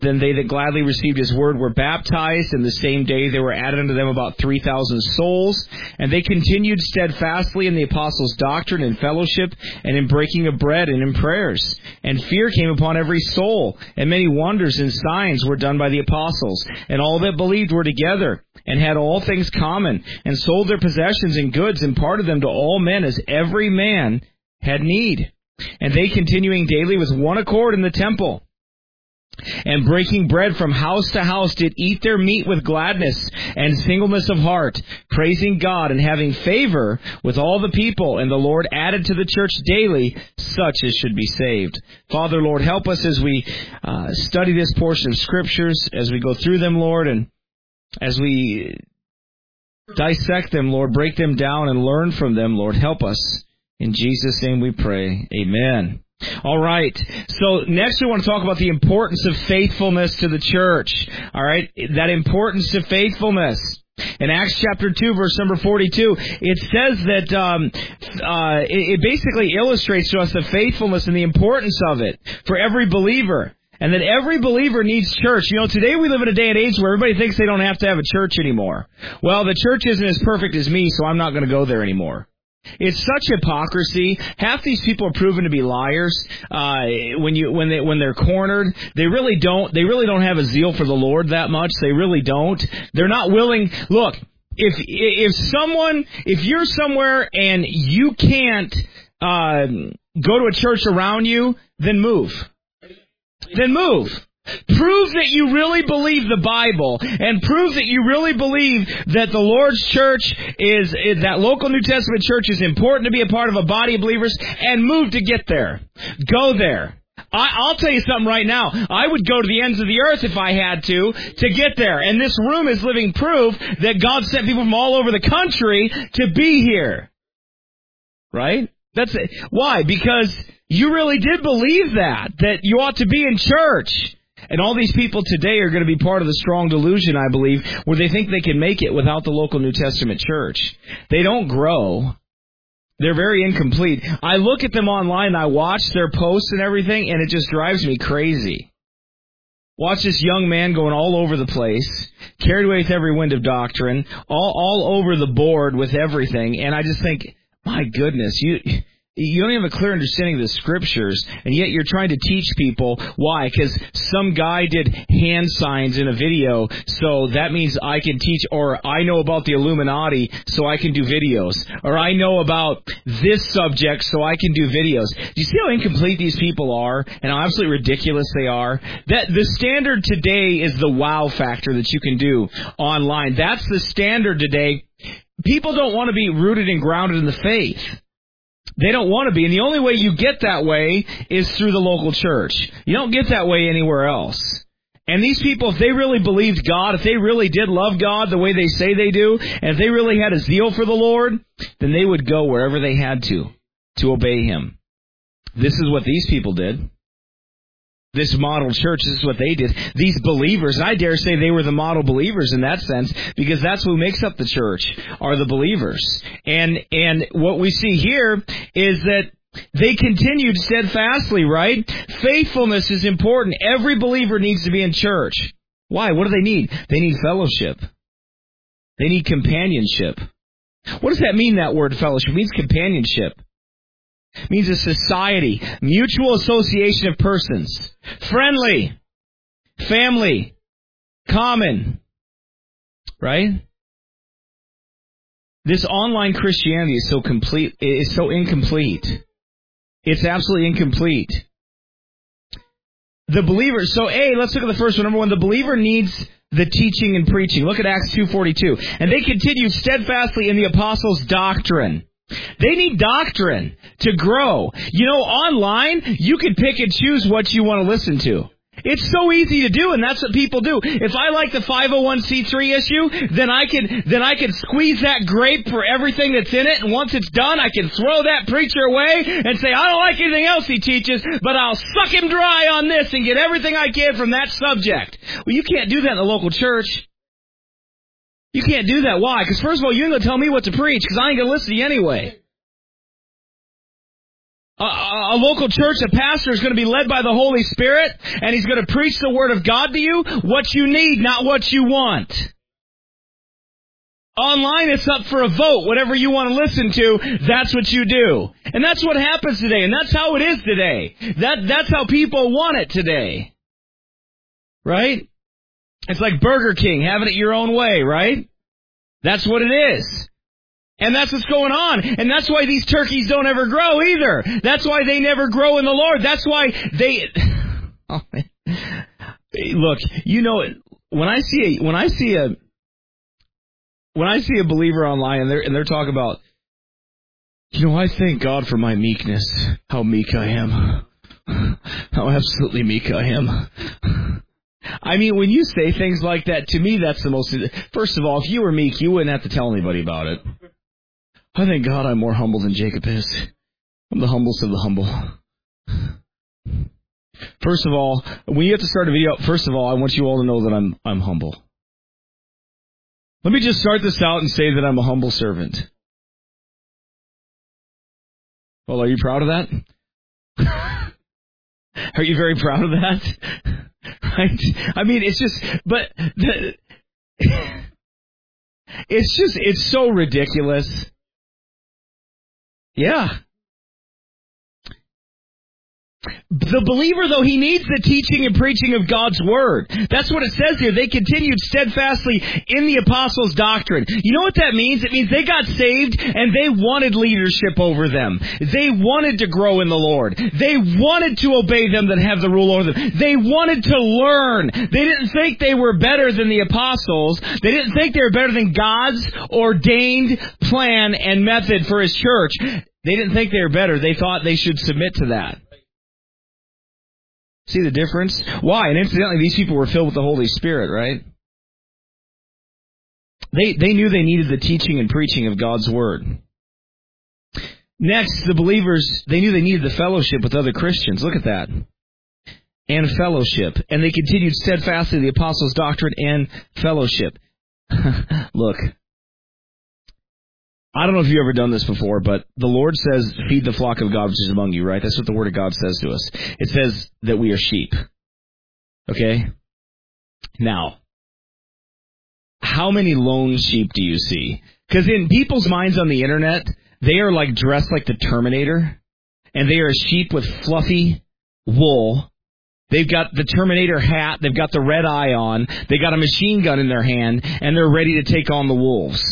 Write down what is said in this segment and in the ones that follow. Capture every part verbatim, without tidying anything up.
Then they that gladly received his word were baptized, and the same day there were added unto them about three thousand souls. And they continued steadfastly in the apostles' doctrine and fellowship, and in breaking of bread, and in prayers. And fear came upon every soul, and many wonders and signs were done by the apostles. And all that believed were together, and had all things common, and sold their possessions and goods, and parted them to all men, as every man had need. And they continuing daily with one accord in the temple, and breaking bread from house to house, did eat their meat with gladness and singleness of heart, praising God and having favor with all the people. And the Lord added to the church daily such as should be saved. Father, Lord, help us as we uh, study this portion of Scriptures, as we go through them, Lord, and as we dissect them, Lord, break them down and learn from them, Lord. Help us. In Jesus' name we pray. Amen. All right. So next we want to talk about the importance of faithfulness to the church. All right. That importance to faithfulness. In Acts chapter two, verse number forty-two, it says that um, uh, it, it basically illustrates to us the faithfulness and the importance of it for every believer. And that every believer needs church. You know, today we live in a day and age where everybody thinks they don't have to have a church anymore. Well, the church isn't as perfect as me, so I'm not going to go there anymore. It's such hypocrisy. Half these people are proven to be liars. Uh, when you when they when they're cornered, they really don't they really don't have a zeal for the Lord that much. They really don't. They're not willing. Look, if if someone if you're somewhere and you can't uh, go to a church around you, then move. Then move. Prove that you really believe the Bible, and prove that you really believe that the Lord's church is, is that local New Testament church is important to be a part of a body of believers, and move to get there. Go there. I, I'll tell you something right now. I would go to the ends of the earth if I had to, to get there. And this room is living proof that God sent people from all over the country to be here. Right? That's it. Why? Because you really did believe that, that you ought to be in church. And all these people today are going to be part of the strong delusion, I believe, where they think they can make it without the local New Testament church. They don't grow. They're very incomplete. I look at them online, and I watch their posts and everything, and it just drives me crazy. Watch this young man going all over the place, carried away with every wind of doctrine, all, all over the board with everything, and I just think, my goodness, you... You don't have a clear understanding of the Scriptures, and yet you're trying to teach people. Why? Because some guy did hand signs in a video, so that means I can teach, or I know about the Illuminati, so I can do videos. Or I know about this subject, so I can do videos. Do you see how incomplete these people are, and how absolutely ridiculous they are? That the standard today is the wow factor that you can do online. That's the standard today. People don't want to be rooted and grounded in the faith. They don't want to be, and the only way you get that way is through the local church. You don't get that way anywhere else. And these people, if they really believed God, if they really did love God the way they say they do, and if they really had a zeal for the Lord, then they would go wherever they had to, to obey Him. This is what these people did. This model church, this is what they did. These believers, and I dare say they were the model believers in that sense, because that's who makes up the church, are the believers. And and what we see here is that they continued steadfastly, right? Faithfulness is important. Every believer needs to be in church. Why? What do they need? They need fellowship. They need companionship. What does that mean, that word fellowship? It means companionship. It means a society, mutual association of persons, friendly, family, common, right? This online Christianity is so complete, is so incomplete. It's absolutely incomplete. The believer, so A, let's look at the first one. Number one, the believer needs the teaching and preaching. Look at Acts two forty-two. And they continued steadfastly in the apostles' doctrine. They need doctrine to grow. You know, online, you can pick and choose what you want to listen to. It's so easy to do, and that's what people do. If I like the five oh one c three issue, then I can then I can squeeze that grape for everything that's in it, and once it's done, I can throw that preacher away and say, I don't like anything else he teaches, but I'll suck him dry on this and get everything I can from that subject. Well, you can't do that in the local church. You can't do that. Why? Because first of all, you ain't going to tell me what to preach, because I ain't going to listen to you anyway. A, a local church, a pastor is going to be led by the Holy Spirit, and he's going to preach the Word of God to you, what you need, not what you want. Online, it's up for a vote. Whatever you want to listen to, that's what you do. And that's what happens today, and that's how it is today. That That's how people want it today. Right? It's like Burger King, having it your own way, right? That's what it is. And that's what's going on. And that's why these turkeys don't ever grow either. That's why they never grow in the Lord. That's why they... Oh, man. Look, you know, when I see a... When I see a When I see a believer online and they're, and they're talking about, you know, I thank God for my meekness, how meek I am, how absolutely meek I am. I mean, when you say things like that, to me, that's the most... First of all, if you were meek, you wouldn't have to tell anybody about it. I thank God I'm more humble than Jacob is. I'm the humblest of the humble. First of all, when you have to start a video, first of all, I want you all to know that I'm I'm humble. Let me just start this out and say that I'm a humble servant. Well, are you proud of that? Are you very proud of that? Right? I mean, it's just, but the, it's just, it's so ridiculous. Yeah. The believer, though, he needs the teaching and preaching of God's Word. That's what it says here. They continued steadfastly in the apostles' doctrine. You know what that means? It means they got saved and they wanted leadership over them. They wanted to grow in the Lord. They wanted to obey them that have the rule over them. They wanted to learn. They didn't think they were better than the apostles. They didn't think they were better than God's ordained plan and method for His church. They didn't think they were better. They thought they should submit to that. See the difference? Why? And incidentally, these people were filled with the Holy Spirit, right? They they knew they needed the teaching and preaching of God's Word. Next, the believers, they knew they needed the fellowship with other Christians. Look at that. And fellowship. And they continued steadfastly in the apostles' doctrine and fellowship. Look. I don't know if you've ever done this before, but the Lord says, feed the flock of God which is among you, right? That's what the Word of God says to us. It says that we are sheep. Okay? Now, how many lone sheep do you see? Because in people's minds on the internet, they are like dressed like the Terminator, and they are a sheep with fluffy wool. They've got the Terminator hat, they've got the red eye on, they got a machine gun in their hand, and they're ready to take on the wolves.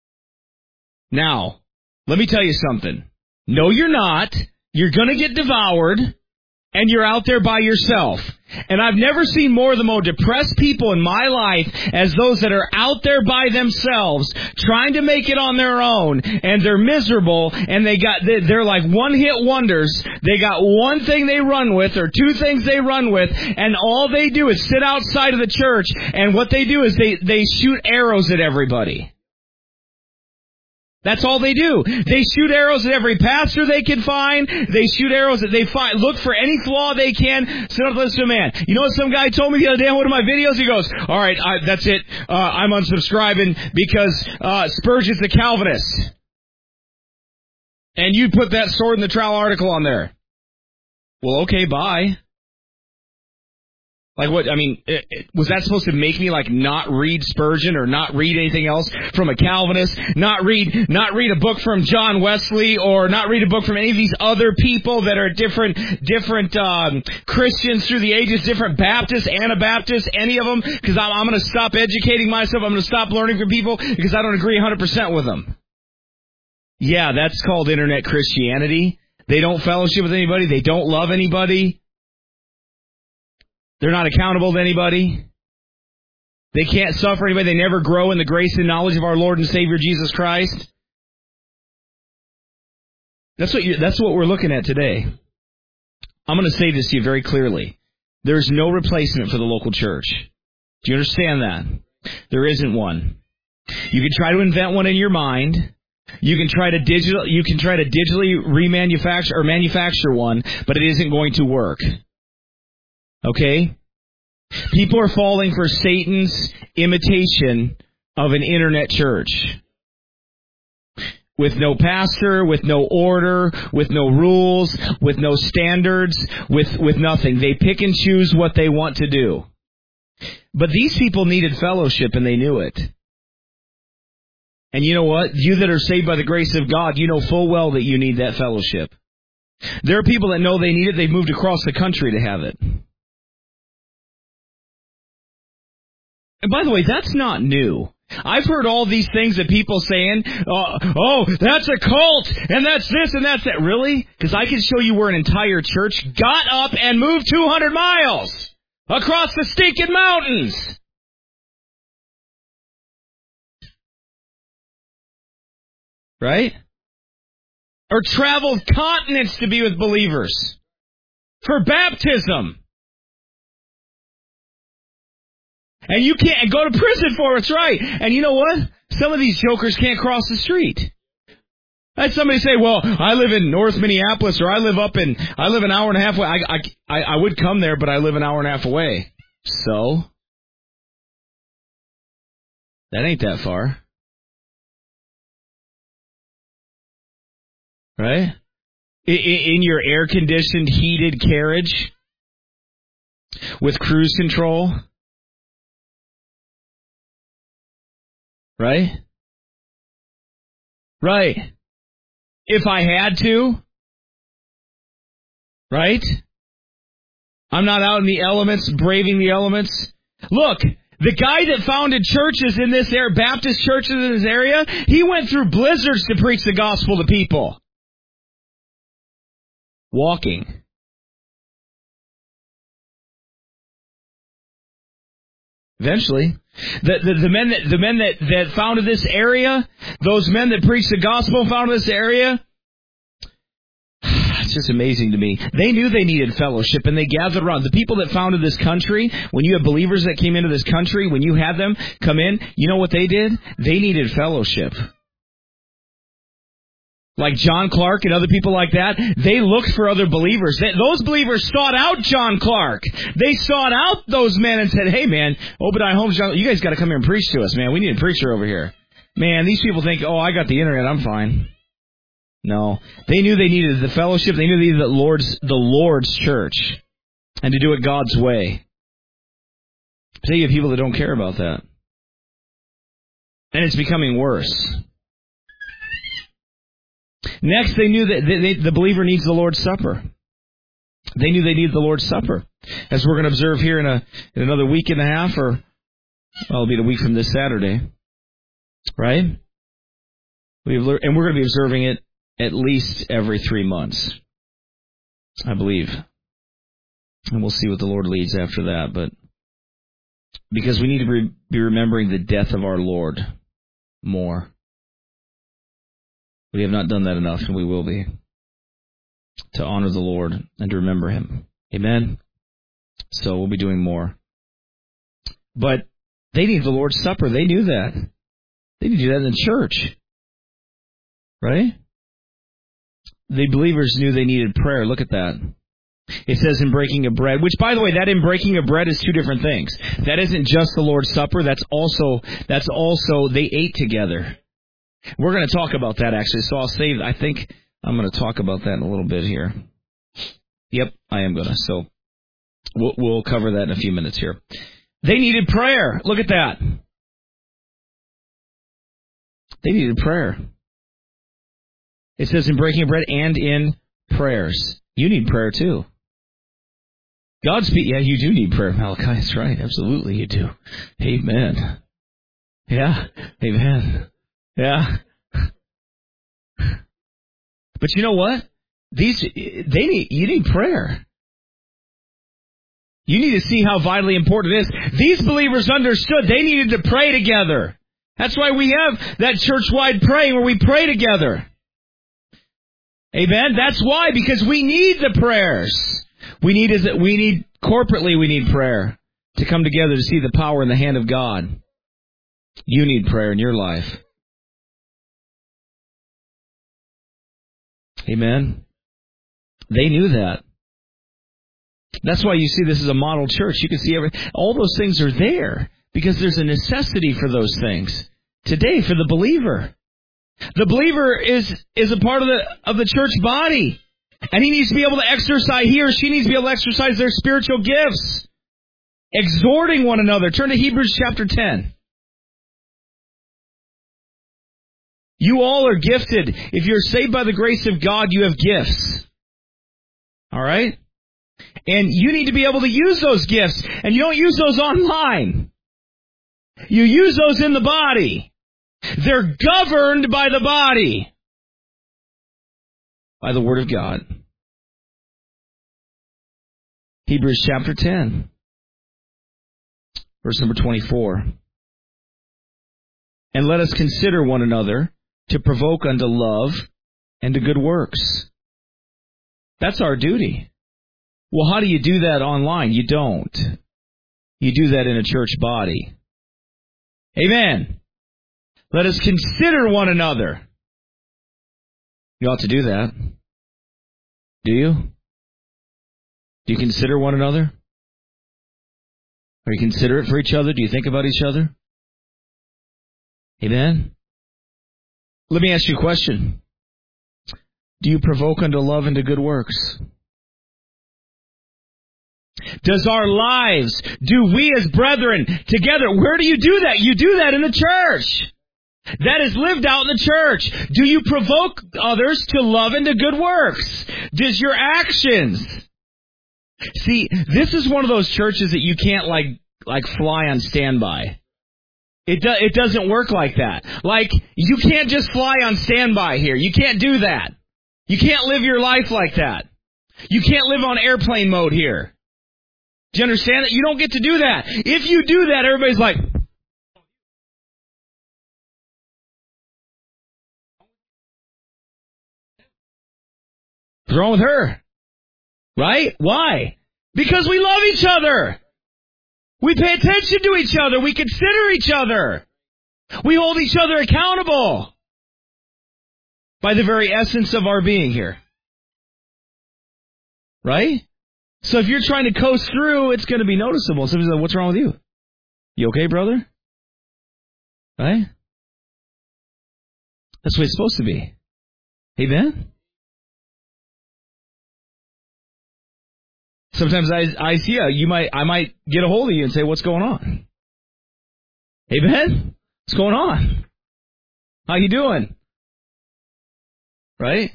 Now, let me tell you something. No, you're not. You're going to get devoured, and you're out there by yourself. And I've never seen more of the more depressed people in my life as those that are out there by themselves, trying to make it on their own, and they're miserable, and they got they're like one-hit wonders. They got one thing they run with, or two things they run with, and all they do is sit outside of the church, and what they do is they, they shoot arrows at everybody. That's all they do. They shoot arrows at every pastor they can find. They shoot arrows that they find. Look for any flaw they can. So don't listen to a man. You know what some guy told me the other day on one of my videos? He goes, all right, I, that's it. Uh, I'm unsubscribing because uh, Spurgeon's a Calvinist. And you put that sword in the trowel article on there. Well, okay, bye. Like what, I mean, it, it, was that supposed to make me like not read Spurgeon or not read anything else from a Calvinist, not read, not read a book from John Wesley or not read a book from any of these other people that are different, different, um, Christians through the ages, different Baptists, Anabaptists, any of them, because I'm, I'm going to stop educating myself, I'm going to stop learning from people because I don't agree one hundred percent with them. Yeah, that's called internet Christianity. They don't fellowship with anybody, they don't love anybody. They're not accountable to anybody. They can't suffer anybody. They never grow in the grace and knowledge of our Lord and Savior Jesus Christ. That's what you, that's what we're looking at today. I'm going to say this to you very clearly. There's no replacement for the local church. Do you understand that? There isn't one. You can try to invent one in your mind. You can try to digital. You can try to digitally remanufacture or manufacture one, but it isn't going to work. Okay? People are falling for Satan's imitation of an internet church. with no pastor, with no order, with no rules, with no standards, with, with nothing. They pick and choose what they want to do. But these people needed fellowship, and they knew it. And you know what? You that are saved by the grace of God, you know full well that you need that fellowship. There are people that know they need it. They've moved across the country to have it. And by the way, that's not new. I've heard all these things that people saying, uh, oh, that's a cult, and that's this, and that's that. Really? Because I can show you where an entire church got up and moved two hundred miles across the stinking mountains. Right? Or traveled continents to be with believers for baptism. And you can't go to prison for it, that's right. And you know what? Some of these jokers can't cross the street. I had somebody say, well, I live in North Minneapolis, or I live up in, I live an hour and a half away. I, I, I would come there, but I live an hour and a half away. So? That ain't that far. Right? In, in your air-conditioned, heated carriage with cruise control. Right? Right. If I had to. Right? I'm not out in the elements, braving the elements. Look, the guy that founded churches in this area, Baptist churches in this area, he went through blizzards to preach the gospel to people. Walking. Eventually. The, the, the men, that, the men that, that founded this area, those men that preached the gospel founded this area, it's just amazing to me. They knew they needed fellowship, and they gathered around. The people that founded this country, when you have believers that came into this country, when you had them come in, you know what they did? They needed fellowship. Like John Clark and other people like that, they looked for other believers. They, those believers sought out John Clark. They sought out those men and said, hey, man, Obadiah Holmes, John, you guys got to come here and preach to us, man. We need a preacher over here. Man, these people think, oh, I got the internet, I'm fine. No. They knew they needed the fellowship. They knew they needed the Lord's, the Lord's church, and to do it God's way. So you have people that don't care about that. And it's becoming worse. Next, they knew that they, they, the believer needs the Lord's Supper. They knew they needed the Lord's Supper. As we're going to observe here in, a, in another week and a half, or, well, it'll be a week from this Saturday. Right? We've learned, and we're going to be observing it at least every three months, I believe. And we'll see what the Lord leads after that. But because we need to re- be remembering the death of our Lord more. We have not done that enough, and we will be, to honor the Lord and to remember Him. Amen? So we'll be doing more. But they need the Lord's Supper. They knew that. They need to do that in the church. Right? The believers knew they needed prayer. Look at that. It says in breaking of bread, which, by the way, that in breaking of bread is two different things. That isn't just the Lord's Supper. That's also, that's also, they ate together. We're going to talk about that, actually, so I'll save, I think I'm going to talk about that in a little bit here. Yep, I am going to, so we'll, we'll cover that in a few minutes here. They needed prayer. Look at that. They needed prayer. It says in breaking of bread and in prayers. You need prayer, too. God's people, yeah, you do need prayer, Malachi. That's right, absolutely you do. Amen. Yeah, amen. Yeah. But you know what? These they need you need prayer. You need to see how vitally important it is. These believers understood they needed to pray together. That's why we have that church-wide praying where we pray together. Amen? That's why, because we need the prayers. We need is that we need corporately we need prayer to come together to see the power in the hand of God. You need prayer in your life. Amen. They knew that. That's why you see this is a model church. You can see every, all those things are there because there's a necessity for those things today for the believer. The believer is, is a part of the, of the church body. And he needs to be able to exercise, he or she needs to be able to exercise their spiritual gifts. Exhorting one another. Turn to Hebrews chapter ten. You all are gifted. If you're saved by the grace of God, you have gifts. All right? And you need to be able to use those gifts. And you don't use those online. You use those in the body. They're governed by the body. By the Word of God. Hebrews chapter ten. Verse number twenty-four. And let us consider one another to provoke unto love and to good works. That's our duty. Well, how do you do that online? You don't. You do that in a church body. Amen. Let us consider one another. You ought to do that. Do you? Do you consider one another? Are you considerate for each other? Do you think about each other? Amen? Let me ask you a question. Do you provoke unto love and to good works? Does our lives, do we as brethren together, where do you do that? You do that in the church. That is lived out in the church. Do you provoke others to love and to good works? Does your actions... See, this is one of those churches that you can't like like fly on standby. It do, it doesn't work like that. Like, you can't just fly on standby here. You can't do that. You can't live your life like that. You can't live on airplane mode here. Do you understand that? You don't get to do that. If you do that, everybody's like... What's wrong with her? Right? Why? Because we love each other. We pay attention to each other. We consider each other. We hold each other accountable by the very essence of our being here. Right? So if you're trying to coast through, it's going to be noticeable. Somebody's like, what's wrong with you? You okay, brother? Right? That's the way it's supposed to be. Amen? Sometimes I I see you, you might I might get a hold of you and say, what's going on? Amen? What's going on? How you doing? Right?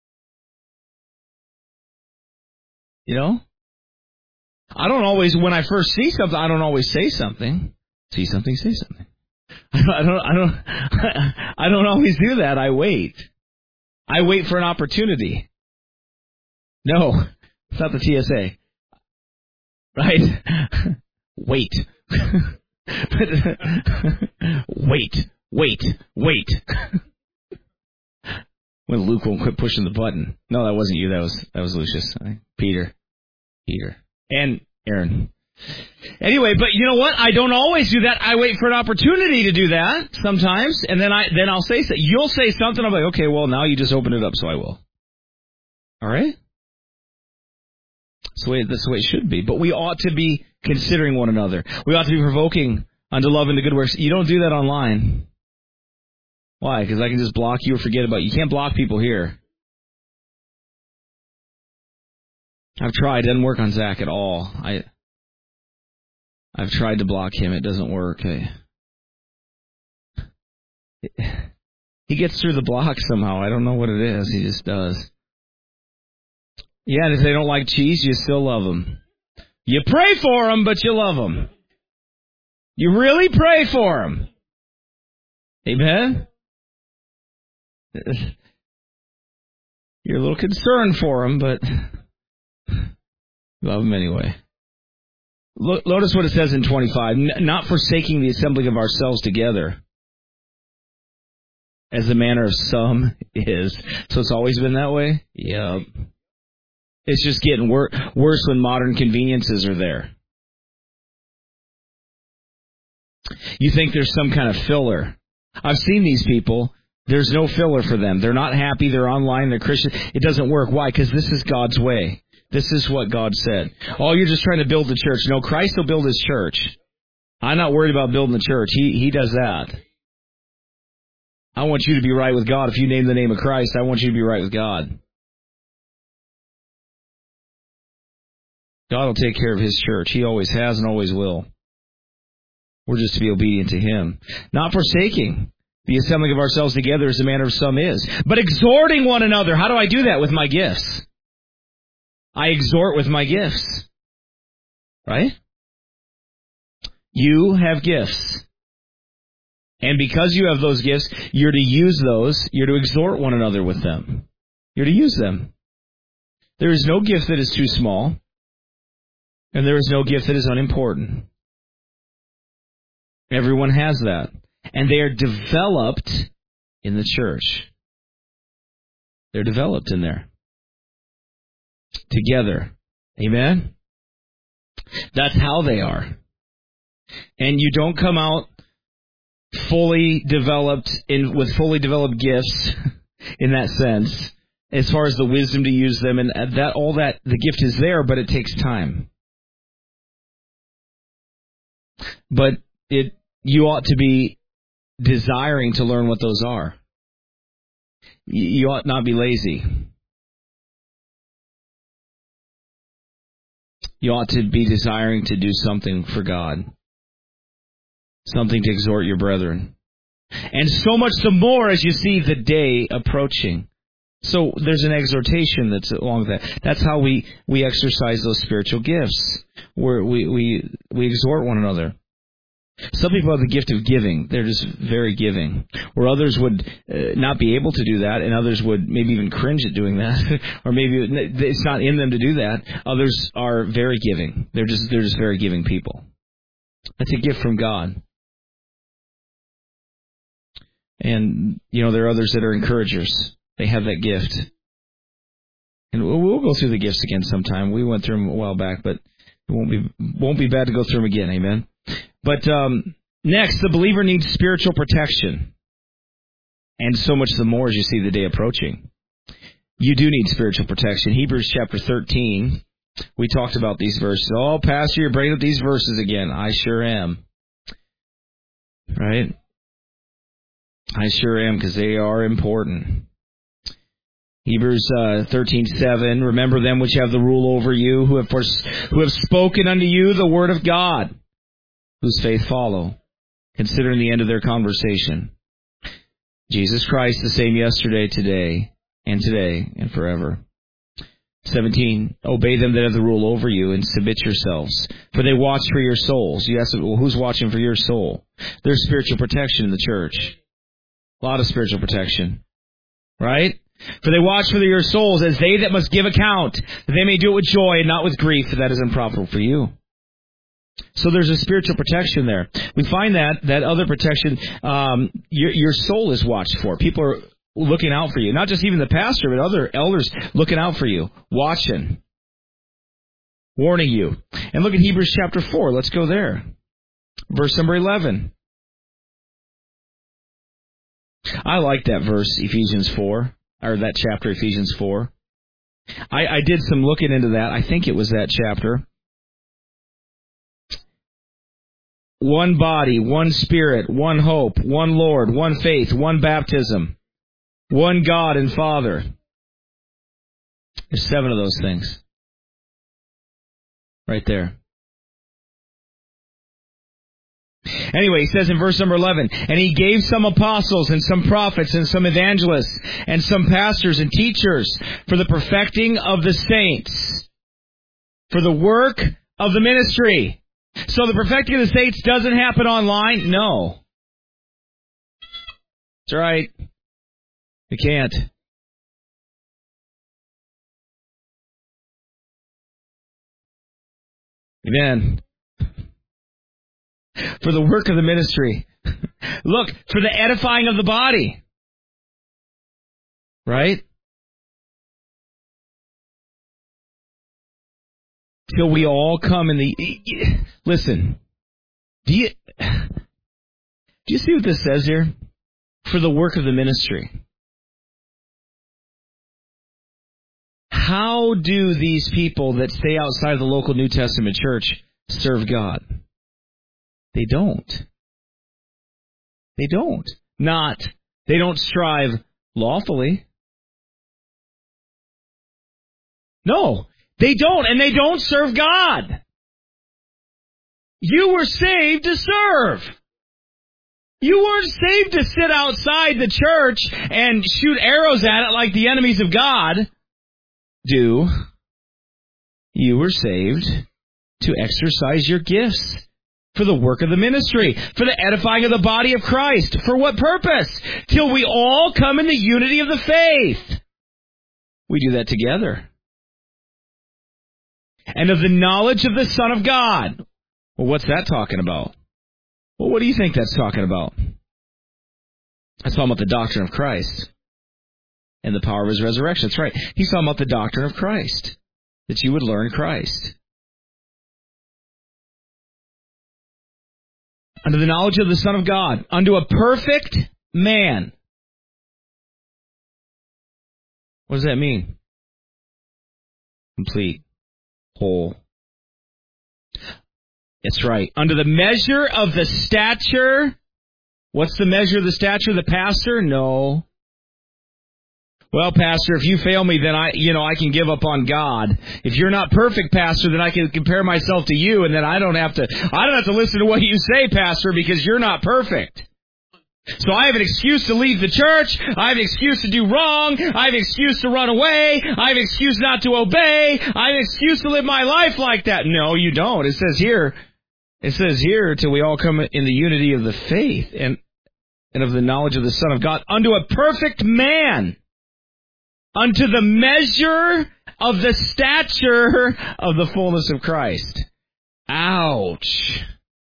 You know? I don't always, when I first see something, I don't always say something. See something, say something. I don't I don't I don't always do that. I wait. I wait for an opportunity. No, it's not the T S A. Right? Wait. wait, wait, wait. When Luke won't quit pushing the button. No, that wasn't you. That was that was Lucius. Peter. Peter. And Aaron. Anyway, but you know what? I don't always do that. I wait for an opportunity to do that sometimes, and then I then I'll say so. You'll say something. I'm like, okay, well now you just opened it up, so I will. All right. That's the way, that's the way it should be. But we ought to be considering one another. We ought to be provoking unto love and to good works. You don't do that online. Why? Because I can just block you or forget about you. You can't block people here. I've tried. It doesn't work on Zach at all. I, I've tried to block him. It doesn't work. I, he gets through the block somehow. I don't know what it is. He just does. Yeah, and if they don't like cheese, you still love them. You pray for them, but you love them. You really pray for them. Amen? You're a little concerned for them, but love them anyway. Look, notice what it says in twenty-five. Not forsaking the assembling of ourselves together, as the manner of some is. So it's always been that way? Yep. It's just getting wor- worse when modern conveniences are there. You think there's some kind of filler. I've seen these people. There's no filler for them. They're not happy. They're online. They're Christian. It doesn't work. Why? Because this is God's way. This is what God said. Oh, you're just trying to build the church. No, Christ will build His church. I'm not worried about building the church. He He does that. I want you to be right with God. If you name the name of Christ, I want you to be right with God. God will take care of His church. He always has and always will. We're just to be obedient to Him. Not forsaking the assembling of ourselves together as the manner of some is, but exhorting one another. How do I do that? With my gifts. I exhort with my gifts. Right? You have gifts. And because you have those gifts, you're to use those. You're to exhort one another with them. You're to use them. There is no gift that is too small. And there is no gift that is unimportant. Everyone has that. And they are developed in the church. They're developed in there. Together. Amen? That's how they are. And you don't come out fully developed in with fully developed gifts in that sense, as far as the wisdom to use them, and that all that the gift is there, but it takes time. But it you ought to be desiring to learn what those are. You ought not be lazy. You ought to be desiring to do something for God. Something to exhort your brethren. And so much the more as you see the day approaching. So there's an exhortation that's along that. That's how we, we exercise those spiritual gifts. Where we, we, we exhort one another. Some people have the gift of giving. They're just very giving. Where others would uh, not be able to do that, and others would maybe even cringe at doing that. Or maybe it's not in them to do that. Others are very giving. They're just they're just very giving people. That's a gift from God. And, you know, there are others that are encouragers. They have that gift. And we'll, we'll go through the gifts again sometime. We went through them a while back, but it won't be won't be bad to go through them again. Amen. But um, next, the believer needs spiritual protection. And so much the more as you see the day approaching. You do need spiritual protection. Hebrews chapter thirteen, we talked about these verses. Oh, Pastor, you're bringing up these verses again. I sure am. Right? I sure am, because they are important. Hebrews uh, thirteen seven, remember them which have the rule over you, who have, first, who have spoken unto you the word of God, whose faith follow, considering the end of their conversation. Jesus Christ, the same yesterday, today, and today, and forever. seventeen, obey them that have the rule over you, and submit yourselves, for they watch for your souls. You ask, well, who's watching for your soul? There's spiritual protection in the church. A lot of spiritual protection. Right? For they watch for your souls as they that must give account, that they may do it with joy and not with grief, for that is unprofitable for you. So there's a spiritual protection there. We find that, that other protection, um, your, your soul is watched for. People are looking out for you. Not just even the pastor, but other elders looking out for you, watching, warning you. And look at Hebrews chapter four. Let's go there. Verse number eleven. I like that verse, Ephesians four, or that chapter, Ephesians four. I, I did some looking into that. I think it was that chapter. One body, one spirit, one hope, one Lord, one faith, one baptism, one God and Father. There's seven of those things. Right there. Anyway, he says in verse number eleven, and he gave some apostles and some prophets and some evangelists and some pastors and teachers for the perfecting of the saints, for the work of the ministry. So the perfecting of the saints doesn't happen online? No. That's right. It can't. Amen. For the work of the ministry. Look, for the edifying of the body. Right? Till we all come in the... Listen. Do you, do you see what this says here? For the work of the ministry. How do these people that stay outside of the local New Testament church serve God? They don't. They don't. Not They don't strive lawfully. No, they don't, and they don't serve God. You were saved to serve. You weren't saved to sit outside the church and shoot arrows at it like the enemies of God do. You were saved to exercise your gifts for the work of the ministry, for the edifying of the body of Christ. For what purpose? Till we all come in the unity of the faith. We do that together. And of the knowledge of the Son of God. Well, what's that talking about? Well, what do you think that's talking about? That's talking about the doctrine of Christ and the power of His resurrection. That's right. He's talking about the doctrine of Christ, that you would learn Christ. Unto the knowledge of the Son of God, unto a perfect man. What does that mean? Complete, whole. That's right. Under the measure of the stature. What's the measure of the stature of the pastor? No. Well, pastor, if you fail me, then I, you know, I can give up on God. If you're not perfect, pastor, then I can compare myself to you, and then I don't have to, I don't have to listen to what you say, pastor, because you're not perfect. So I have an excuse to leave the church. I have an excuse to do wrong. I have an excuse to run away. I have an excuse not to obey. I have an excuse to live my life like that. No, you don't. It says here, it says here, till we all come in the unity of the faith and, and of the knowledge of the Son of God, unto a perfect man, unto the measure of the stature of the fullness of Christ. Ouch.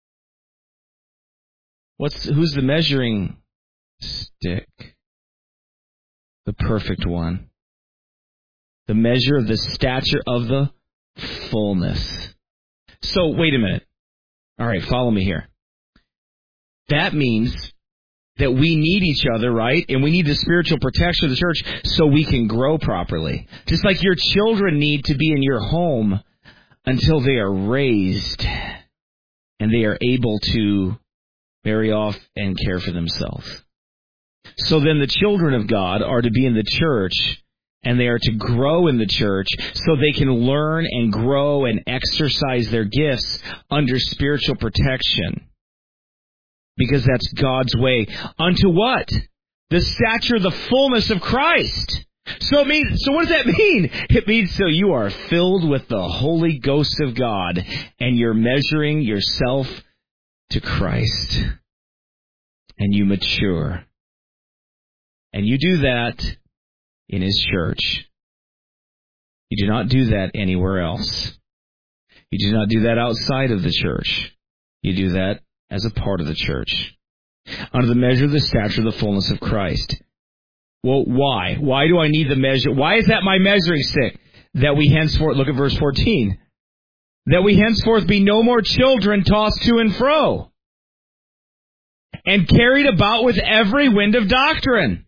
What's, who's the measuring stick? The perfect one. The measure of the stature of the fullness. So, wait a minute. All right, follow me here. That means that we need each other, right? And we need the spiritual protection of the church so we can grow properly. Just like your children need to be in your home until they are raised and they are able to marry off and care for themselves. So then the children of God are to be in the church, and they are to grow in the church so they can learn and grow and exercise their gifts under spiritual protection. Because that's God's way. Unto what? The stature of the fullness of Christ. So it means, so what does that mean? It means so you are filled with the Holy Ghost of God, and you're measuring yourself to Christ. And you mature. And you do that in His church. You do not do that anywhere else. You do not do that outside of the church. You do that as a part of the church. Under the measure of the stature of the fullness of Christ. Well, why? Why do I need the measure? Why is that my measuring stick? That we henceforth, look at verse fourteen. That we henceforth be no more children tossed to and fro, and carried about with every wind of doctrine.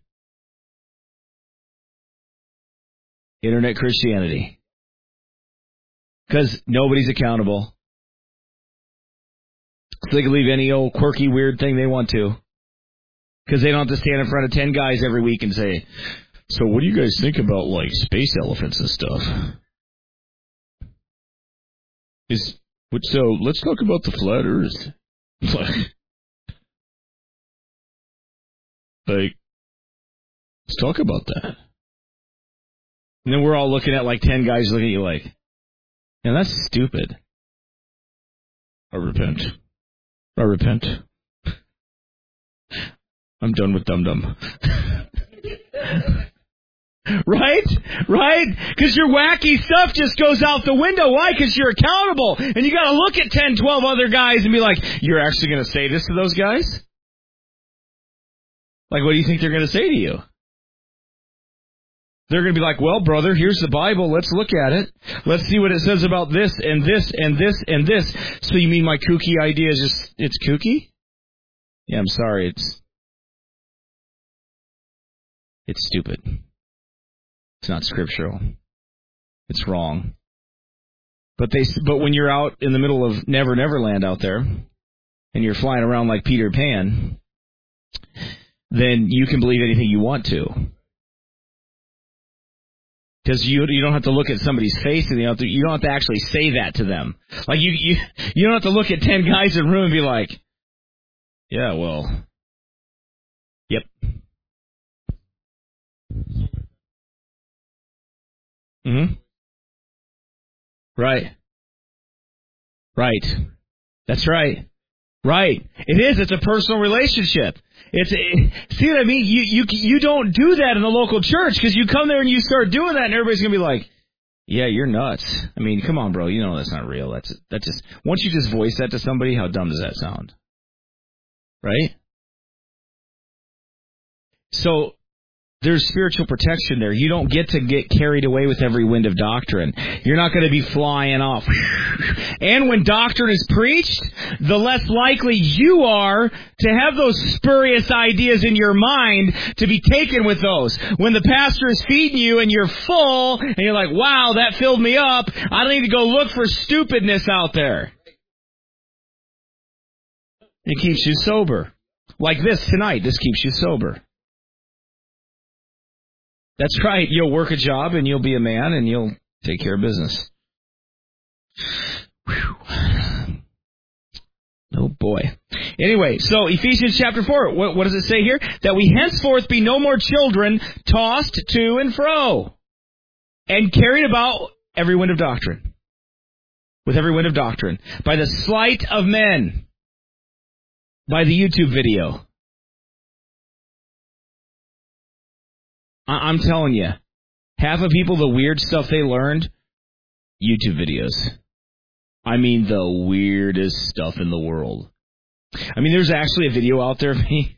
Internet Christianity. Because nobody's accountable. So they can leave any old quirky, weird thing they want to. Because they don't have to stand in front of ten guys every week and say, so what do you guys think about, like, space elephants and stuff? Is So let's talk about the flat earth. Like, like, let's talk about that. And then we're all looking at, like, ten guys looking at you like, yeah, that's stupid. I repent. I repent. I'm done with Dum Dum. Right? Right? Because your wacky stuff just goes out the window. Why? Because you're accountable. And you got to look at ten, twelve other guys and be like, you're actually going to say this to those guys? Like, what do you think they're going to say to you? They're going to be like, well, brother, here's the Bible. Let's look at it. Let's see what it says about this and this and this and this. So you mean my kooky idea is just, it's kooky? Yeah, I'm sorry. It's, it's stupid. It's not scriptural. It's wrong. But they, but when you're out in the middle of Never Never Land out there, and you're flying around like Peter Pan, then you can believe anything you want to. Because you you don't have to look at somebody's face and you don't have to, you don't have to actually say that to them. Like you, you you don't have to look at ten guys in a room and be like, yeah, well, yep. Mm-hmm. Right. Right. That's right. Right. It is. It's a personal relationship. It's it, see what I mean? You you you don't do that in the local church because you come there and you start doing that and everybody's gonna be like, yeah, you're nuts. I mean, come on, bro. You know that's not real. That's that's just once you just voice that to somebody, how dumb does that sound? Right? So there's spiritual protection there. You don't get to get carried away with every wind of doctrine. You're not going to be flying off. And when doctrine is preached, the less likely you are to have those spurious ideas in your mind to be taken with those. When the pastor is feeding you and you're full, and you're like, wow, that filled me up, I don't need to go look for stupidness out there. It keeps you sober. Like this tonight, this keeps you sober. That's right. You'll work a job and you'll be a man and you'll take care of business. Whew. Oh, boy. Anyway, so Ephesians chapter four, what, what does it say here? That we henceforth be no more children tossed to and fro and carried about every wind of doctrine. With every wind of doctrine. By the sleight of men. By the YouTube video. I'm telling you, half of people, the weird stuff they learned, YouTube videos. I mean, the weirdest stuff in the world. I mean, there's actually a video out there of me.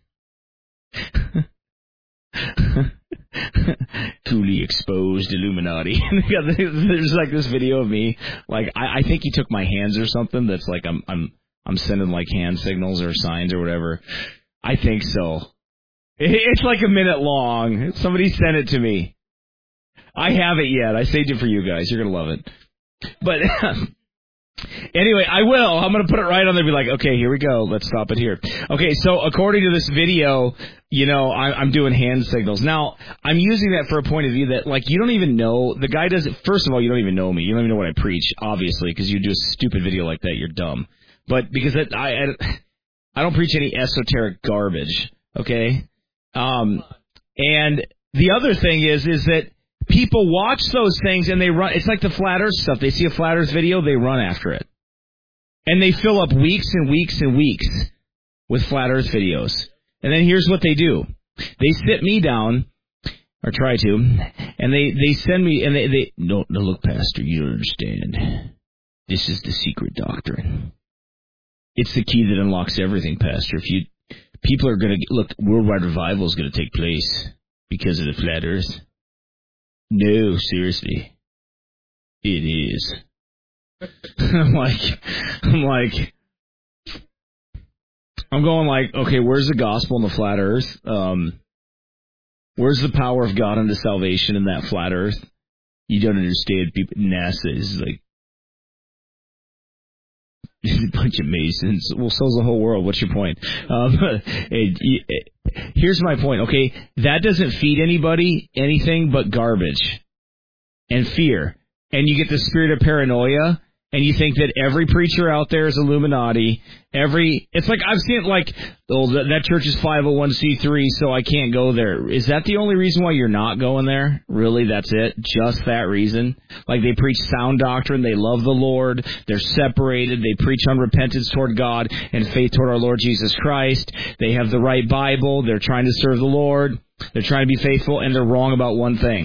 Truly exposed Illuminati. There's like this video of me. Like, I, I think he took my hands or something. That's like I'm I'm I'm sending like hand signals or signs or whatever. I think so. It's like a minute long. Somebody sent it to me. I haven't yet. I saved it for you guys. You're going to love it. But anyway, I will. I'm going to put it right on there and be like, okay, here we go. Let's stop it here. Okay, so according to this video, you know, I, I'm doing hand signals. Now, I'm using that for a point of view that, like, you don't even know. The guy doesn't. First of all, you don't even know me. You don't even know what I preach, obviously, because you do a stupid video like that. You're dumb. But because it, I, I, I don't preach any esoteric garbage, okay? Um, and the other thing is, is that people watch those things and they run. It's like the Flat Earth stuff. They see a Flat Earth video, they run after it. And they fill up weeks and weeks and weeks with Flat Earth videos. And then here's what they do. They sit me down, or try to, and they, they send me, and they, they, no, no, look, Pastor, you don't understand. This is the secret doctrine. It's the key that unlocks everything, Pastor. If you, people are going to, look, worldwide revival is going to take place because of the Flat Earth. No, seriously. It is. I'm like, I'm like, I'm going like, okay, where's the gospel in the Flat Earth? Um, where's the power of God unto salvation in that Flat Earth? You don't understand. People, NASA is like, a bunch of Masons. Well, so's the whole world. What's your point? Um, it, it, here's my point, okay? That doesn't feed anybody anything but garbage and fear. And you get the spirit of paranoia, and you think that every preacher out there is Illuminati. Every It's like, I've seen it like, oh, that, that church is five oh one c three, so I can't go there. Is that the only reason why you're not going there? Really, that's it? Just that reason? Like, they preach sound doctrine, they love the Lord, they're separated, they preach on repentance toward God and faith toward our Lord Jesus Christ, they have the right Bible, they're trying to serve the Lord, they're trying to be faithful, and they're wrong about one thing.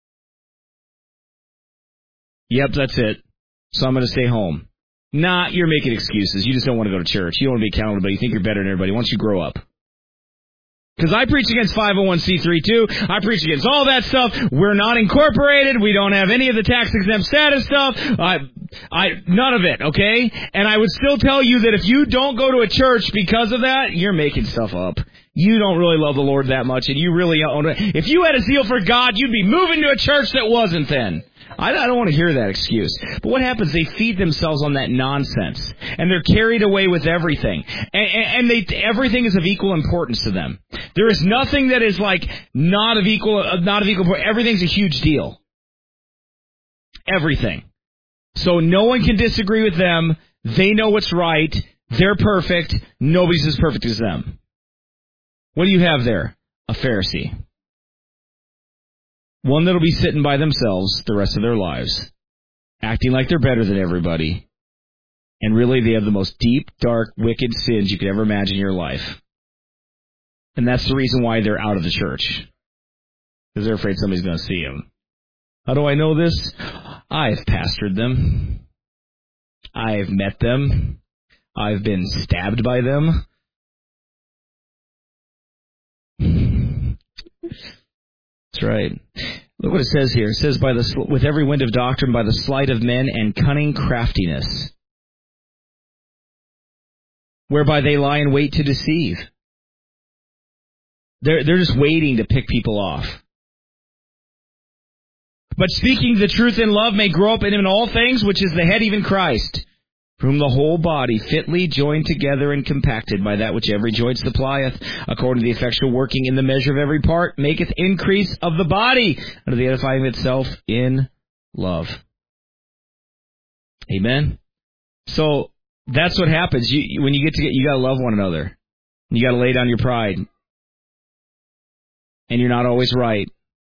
Yep, that's it. So I'm going to stay home. Nah, you're making excuses. You just don't want to go to church. You don't want to be accountable, but you think you're better than everybody. Why don't you grow up? Because I preach against five oh one c three too. I preach against all that stuff. We're not incorporated. We don't have any of the tax-exempt status stuff. I, I, none of it, okay? And I would still tell you that if you don't go to a church because of that, you're making stuff up. You don't really love the Lord that much, and you really own it. If you had a zeal for God, you'd be moving to a church that wasn't then. I don't want to hear that excuse. But what happens? They feed themselves on that nonsense. And they're carried away with everything. And, and they, everything is of equal importance to them. There is nothing that is like not of equal, not of equal. Everything's a huge deal. Everything. So no one can disagree with them. They know what's right. They're perfect. Nobody's as perfect as them. What do you have there? A Pharisee. One that'll be sitting by themselves the rest of their lives, acting like they're better than everybody. And really, they have the most deep, dark, wicked sins you could ever imagine in your life. And that's the reason why they're out of the church. Because they're afraid somebody's going to see them. How do I know this? I've pastored them. I've met them. I've been stabbed by them. That's right. Look what it says here. It says, by the with every wind of doctrine, by the sleight of men and cunning craftiness, whereby they lie in wait to deceive. They're, they're just waiting to pick people off. But speaking the truth in love may grow up in him in all things, which is the head, even Christ, for whom the whole body, fitly joined together and compacted by that which every joint supplieth, according to the effectual working in the measure of every part, maketh increase of the body unto the edifying of itself in love. Amen? So, that's what happens. You, when you get to get, you got to love one another. You got to lay down your pride. And you're not always right.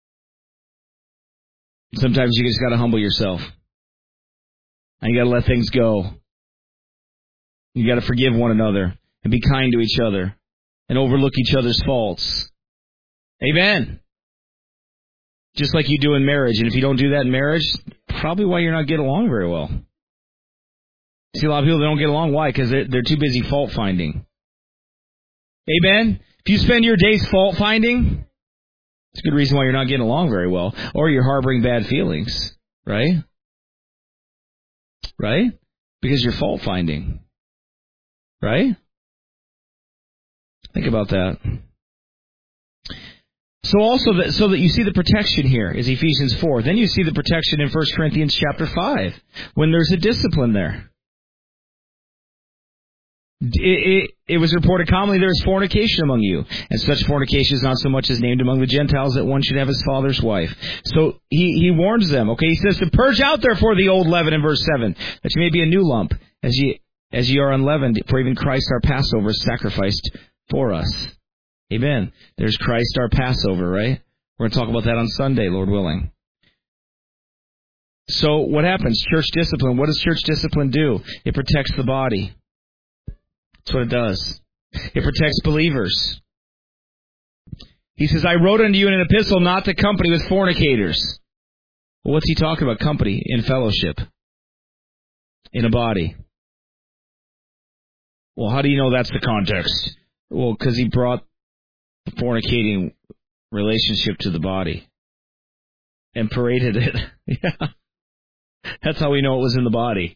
Sometimes you just got to humble yourself. And you got to let things go. You got to forgive one another and be kind to each other and overlook each other's faults. Amen. Just like you do in marriage. And if you don't do that in marriage, probably why you're not getting along very well. See, a lot of people that don't get along. Why? Because they're, they're too busy fault finding. Amen. If you spend your days fault finding, it's a good reason why you're not getting along very well. Or you're harboring bad feelings. Right? Right? Because you're fault finding. Right? Think about that. So also, that, so that you see the protection here is Ephesians four. Then you see the protection in First Corinthians chapter five, when there's a discipline there. It, it, it was reported commonly there is fornication among you, and such fornication is not so much as named among the Gentiles that one should have his father's wife. So he, he warns them, okay, he says to purge out therefore the old leaven in verse seven, that you may be a new lump, as ye, as ye are unleavened, for even Christ our Passover is sacrificed for us. Amen. There's Christ our Passover, right? We're going to talk about that on Sunday, Lord willing. So what happens? Church discipline. What does church discipline do? It protects the body. That's what it does. It protects believers. He says, I wrote unto you in an epistle not to company with fornicators. Well, what's he talking about? Company in fellowship. In a body. Well, how do you know that's the context? Well, because he brought the fornicating relationship to the body and paraded it. Yeah. That's how we know it was in the body.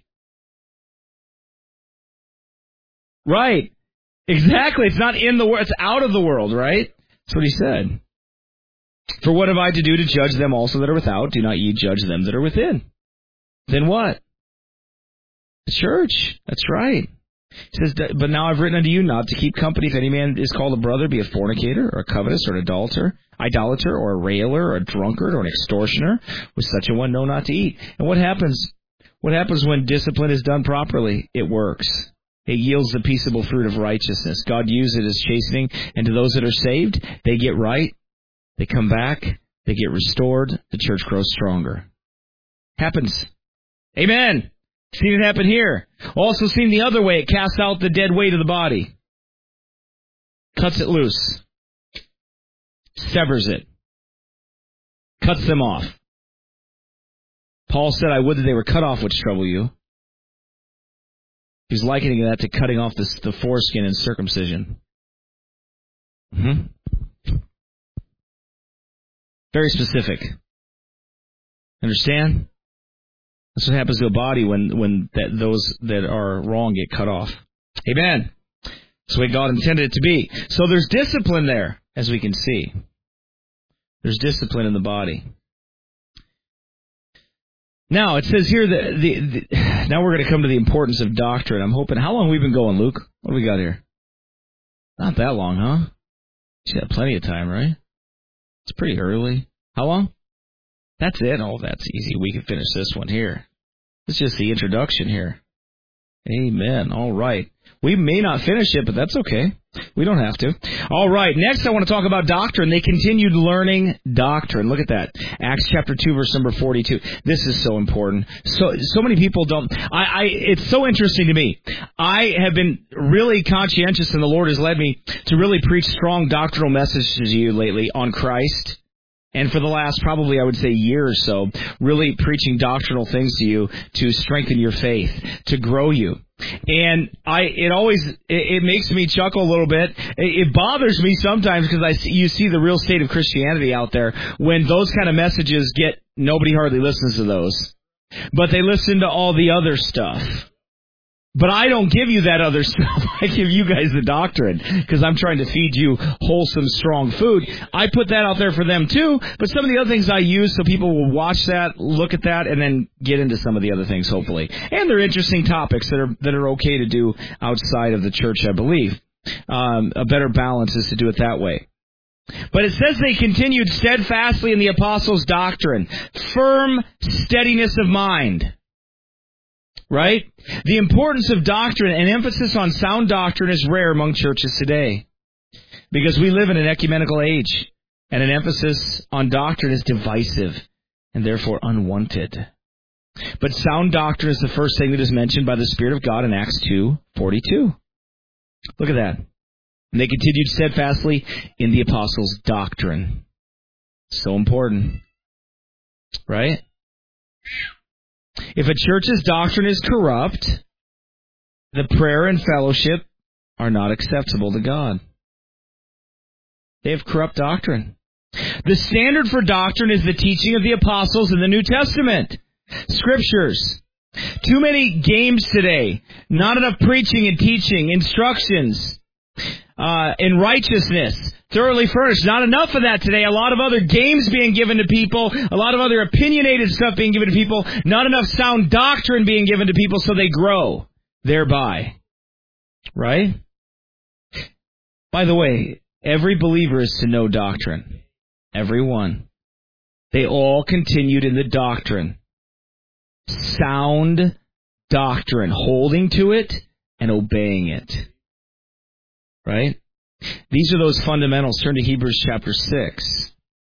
Right. Exactly. It's not in the world. It's out of the world, right? That's what he said. For what have I to do to judge them also that are without? Do not ye judge them that are within. Then what? The church. That's right. He says, but now I've written unto you not to keep company if any man is called a brother, be a fornicator, or a covetous, or an adulterer, idolater, or a railer, or a drunkard, or an extortioner. With such a one know not to eat. And what happens? What happens when discipline is done properly? It works. It yields the peaceable fruit of righteousness. God uses it as chastening, and to those that are saved, they get right, they come back, they get restored, the church grows stronger. Happens. Amen. Seen it happen here. Also seen the other way. It casts out the dead weight of the body. Cuts it loose. Severs it. Cuts them off. Paul said, I would that they were cut off which trouble you. He's likening that to cutting off the, the foreskin in circumcision. Mm-hmm. Very specific. Understand? That's what happens to a body when, when that, those that are wrong get cut off. Amen. That's the way God intended it to be. So there's discipline there, as we can see. There's discipline in the body. Now, it says here that the, the now we're going to come to the importance of doctrine. I'm hoping, how long have we been going, Luke? What do we got here? Not that long, huh? You got plenty of time, right? It's pretty early. How long? That's it. Oh, that's easy. We can finish this one here. It's just the introduction here. Amen. All right. We may not finish it, but that's okay. We don't have to. All right. Next, I want to talk about doctrine. They continued learning doctrine. Look at that. Acts chapter two, verse number forty-two. This is so important. So, so many people don't. I, I. It's so interesting to me. I have been really conscientious, and the Lord has led me to really preach strong doctrinal messages to you lately on Christ. And for the last probably, I would say, year or so, really preaching doctrinal things to you to strengthen your faith, to grow you. And I, it always, it, it makes me chuckle a little bit. It, it bothers me sometimes because I see, you see the real state of Christianity out there when those kind of messages get, nobody hardly listens to those. But they listen to all the other stuff. But I don't give you that other stuff. I give you guys the doctrine because I'm trying to feed you wholesome, strong food. I put that out there for them too, but some of the other things I use so people will watch that, look at that, and then get into some of the other things, hopefully. And they're interesting topics that are that are okay to do outside of the church, I believe. Um, a better balance is to do it that way. But it says they continued steadfastly in the apostles' doctrine, firm steadiness of mind. Right? The importance of doctrine and emphasis on sound doctrine is rare among churches today because we live in an ecumenical age and an emphasis on doctrine is divisive and therefore unwanted. But sound doctrine is the first thing that is mentioned by the Spirit of God in Acts two forty-two. Look at that. And they continued steadfastly in the apostles' doctrine. So important. Right? If a church's doctrine is corrupt, the prayer and fellowship are not acceptable to God. They have corrupt doctrine. The standard for doctrine is the teaching of the apostles in the New Testament. Scriptures. Too many games today. Not enough preaching and teaching, instructions, uh, in righteousness. Thoroughly furnished. Not enough of that today. A lot of other games being given to people. A lot of other opinionated stuff being given to people. Not enough sound doctrine being given to people so they grow thereby. Right? By the way, every believer is to know doctrine. Every one. They all continued in the doctrine. Sound doctrine. Holding to it and obeying it. Right? These are those fundamentals. Turn to Hebrews chapter six.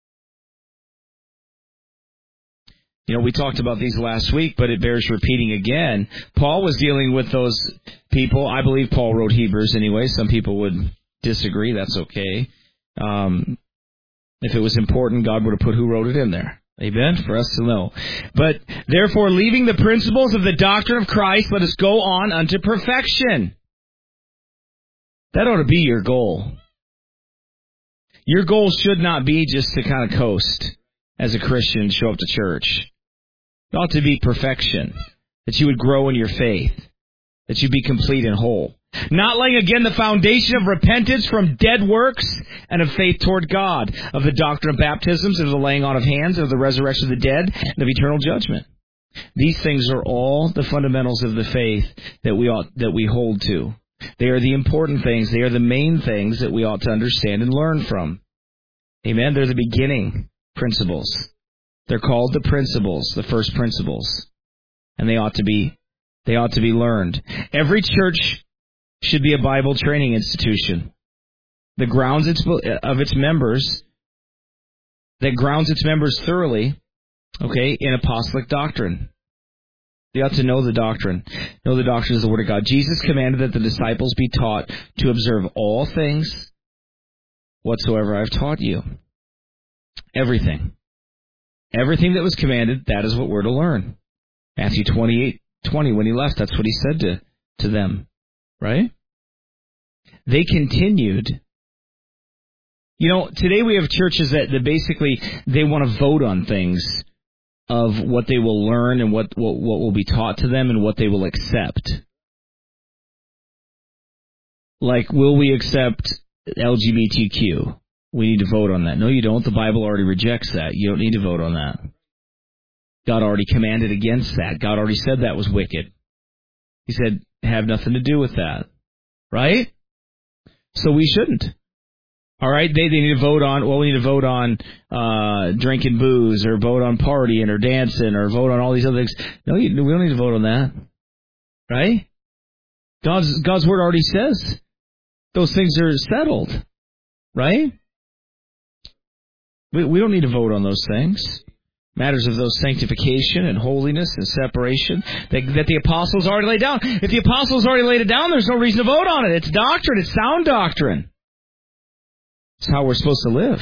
You know, we talked about these last week, but it bears repeating again. Paul was dealing with those people. I believe Paul wrote Hebrews anyway. Some people would disagree. That's okay. Um, if it was important, God would have put who wrote it in there. Amen? For us to know. But, therefore, leaving the principles of the doctrine of Christ, let us go on unto perfection. That ought to be your goal. Your goal should not be just to kind of coast as a Christian and show up to church. It ought to be perfection. That you would grow in your faith. That you be complete and whole. Not laying again the foundation of repentance from dead works and of faith toward God. Of the doctrine of baptisms and of the laying on of hands and of the resurrection of the dead and of eternal judgment. These things are all the fundamentals of the faith that we ought, that we hold to. They are the important things. They are the main things that we ought to understand and learn from. Amen? They're the beginning principles. They're called the principles, the first principles. And they ought to be, they ought to be learned. Every church should be a Bible training institution. The grounds of its members, that grounds its members thoroughly, okay, in apostolic doctrine. They ought to know the doctrine. Know the doctrine is the Word of God. Jesus commanded that the disciples be taught to observe all things whatsoever I've taught you. Everything. Everything that was commanded, that is what we're to learn. Matthew twenty-eight twenty, when he left, that's what he said to, to them. Right? They continued. You know, today we have churches that, that basically, they want to vote on things. Of what they will learn and what, what what will be taught to them and what they will accept. Like, will we accept L G B T Q? We need to vote on that. No, you don't. The Bible already rejects that. You don't need to vote on that. God already commanded against that. God already said that was wicked. He said, have nothing to do with that. Right? So we shouldn't. All right, they, they need to vote on, well, we need to vote on uh, drinking booze or vote on partying or dancing or vote on all these other things. No, you, we don't need to vote on that, right? God's God's word already says those things are settled, right? We we don't need to vote on those things. Matters of those sanctification and holiness and separation that, that the apostles already laid down. If the apostles already laid it down, there's no reason to vote on it. It's doctrine. It's sound doctrine. It's how we're supposed to live.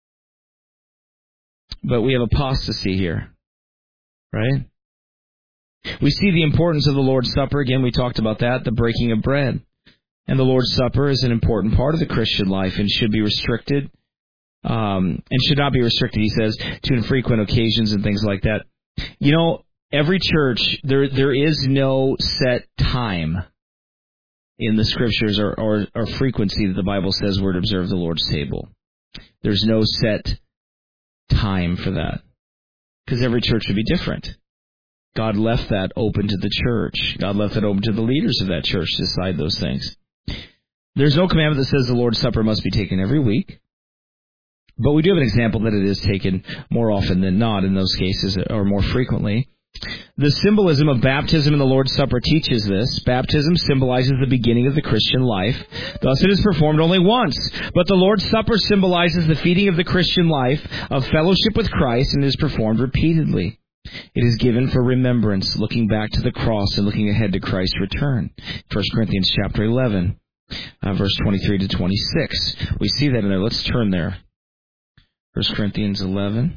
But we have apostasy here, right? We see the importance of the Lord's Supper. Again, we talked about that, the breaking of bread. And the Lord's Supper is an important part of the Christian life and should be restricted. Um, and should not be restricted, he says, to infrequent occasions and things like that. You know, every church, there there is no set time in the Scriptures or, or, or frequency that the Bible says we're to observe the Lord's table. There's no set time for that. Because every church would be different. God left that open to the church. God left that open to the leaders of that church to decide those things. There's no commandment that says the Lord's Supper must be taken every week. But we do have an example that it is taken more often than not in those cases, or more frequently. The symbolism of baptism in the Lord's Supper teaches this. Baptism symbolizes the beginning of the Christian life. Thus it is performed only once. But the Lord's Supper symbolizes the feeding of the Christian life, of fellowship with Christ, and is performed repeatedly. It is given for remembrance, looking back to the cross and looking ahead to Christ's return. First Corinthians chapter eleven, uh, verse twenty-three to twenty-six. We see that in there. Let's turn there. First Corinthians eleven.